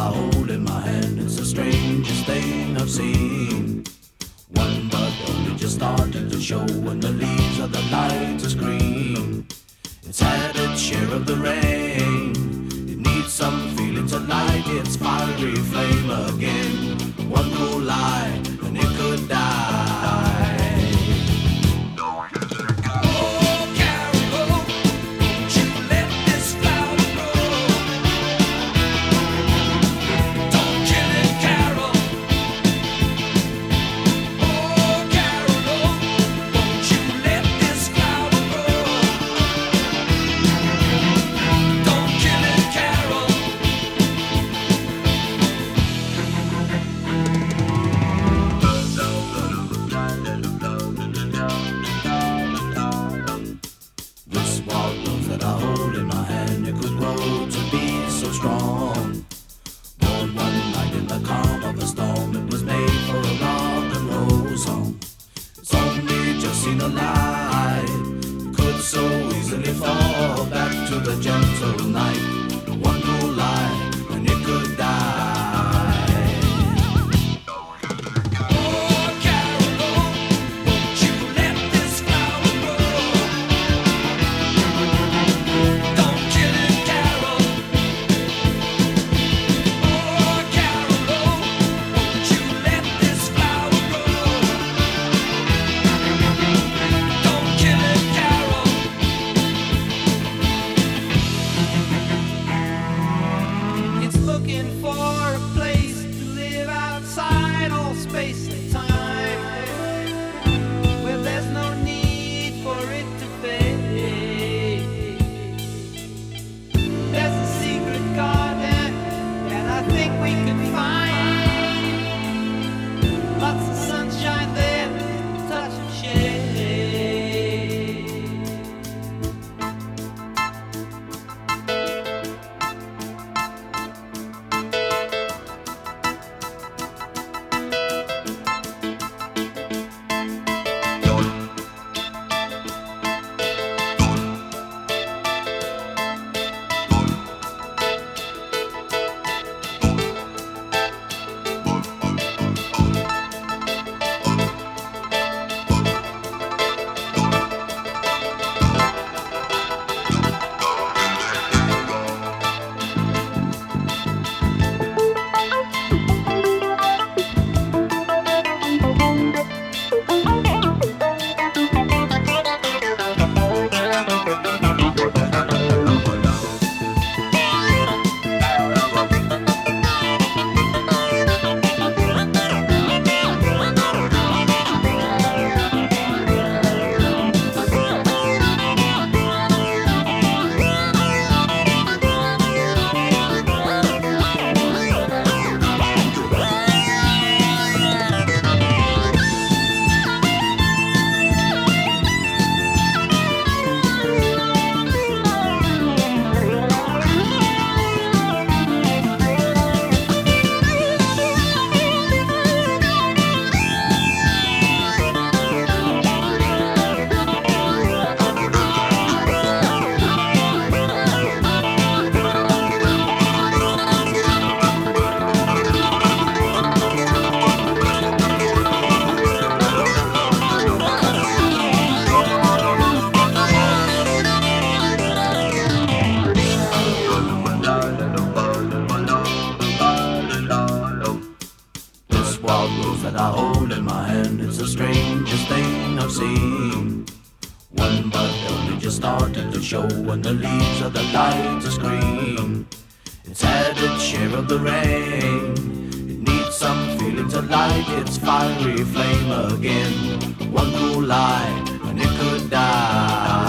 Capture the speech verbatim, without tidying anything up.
I hold in my hand, it's the strangest thing I've seen. One bud only just started to show when the leaves of the lights are green. It's had its share of the rain, it needs some feeling to light its fiery flame again. One cool light and it could die. That I hold in my hand, it could grow to be so strong. Born one night in the calm of a storm, it was made for a rock and roll song. It's only just seen a light, it could so easily fall back to the gentle night. One cool light and it could die. Looking for a place to live outside all space and time, where there's no need for it to fade. There's a secret garden, and I think we can find lots of sunshine there, touch and shade. That I hold in my hand, it's the strangest thing I've seen. One bud only just started to show when the leaves of the lights are green. It's had its share of the rain, it needs some feeling to light its fiery flame again. One cool light and it could die.